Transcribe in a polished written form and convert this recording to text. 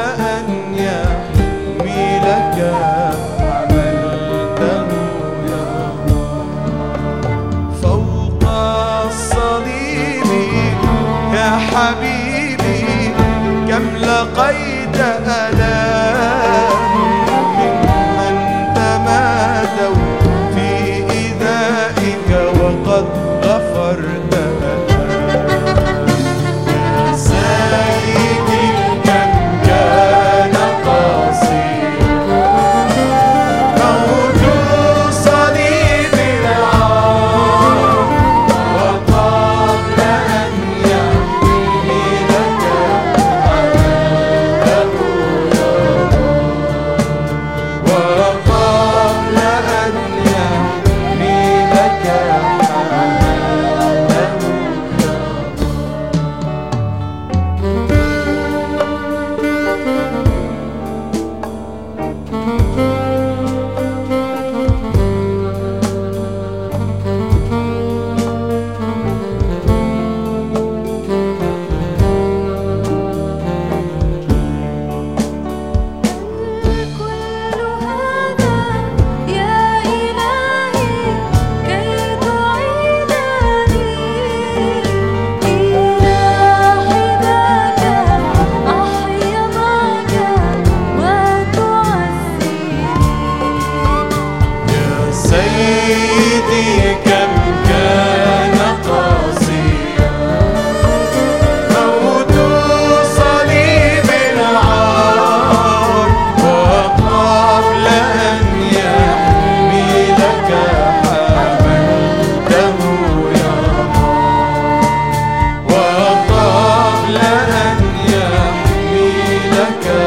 أن يحمي لك عملته يا الله. فوق الصليب يا حبيبي كم لقيت آلام ممن تمادوا في إيذائك وقد غفرت لنا. يا سيدي كم كان قاسيا موت صليب العار، وقبل أن يحمي لك عملته يا الله، وقبل أن يحمي لك عملته يا كل هذا يا إلهي كي تعيدني إلى حماك أحيا معك وتعزيني. يا سيدي كم كان قاسيا موت صليب العار، وقبل أن يحمي لك حملته يا الله، وقبل أن يحمي لك